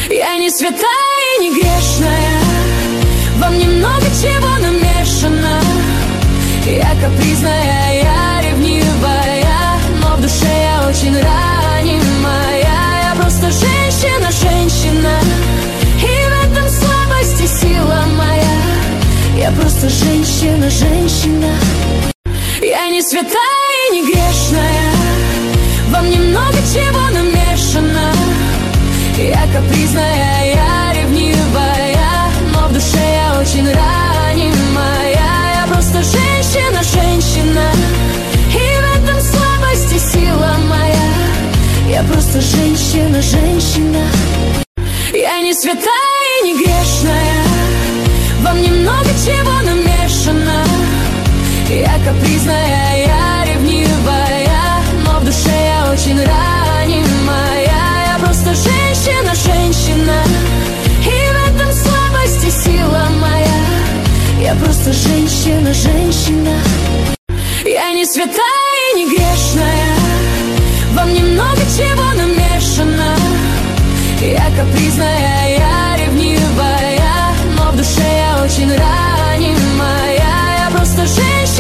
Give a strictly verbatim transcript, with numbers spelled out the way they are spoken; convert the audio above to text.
Я не святая и не грешная, во мне много чего намешано. Я капризная, я ревнивая, но в душе я очень ранимая. Я просто женщина, женщина, и в этом слабость и сила моя. Я просто женщина, женщина. Я не святая и не грешная, во мне много чего намешано. Я капризная, я ревнивая, но в душе я очень ранимая. Я просто женщина, женщина, и в этом слабость и сила моя. Я просто женщина, женщина. Я не святая и не грешная, во мне много чего намешано. Я капризная, я ревнивая, но в душе я очень ранимая. Я просто женщина, женщина, и в этом слабость и сила моя. Я просто женщина, женщина. Я не святая и не грешная,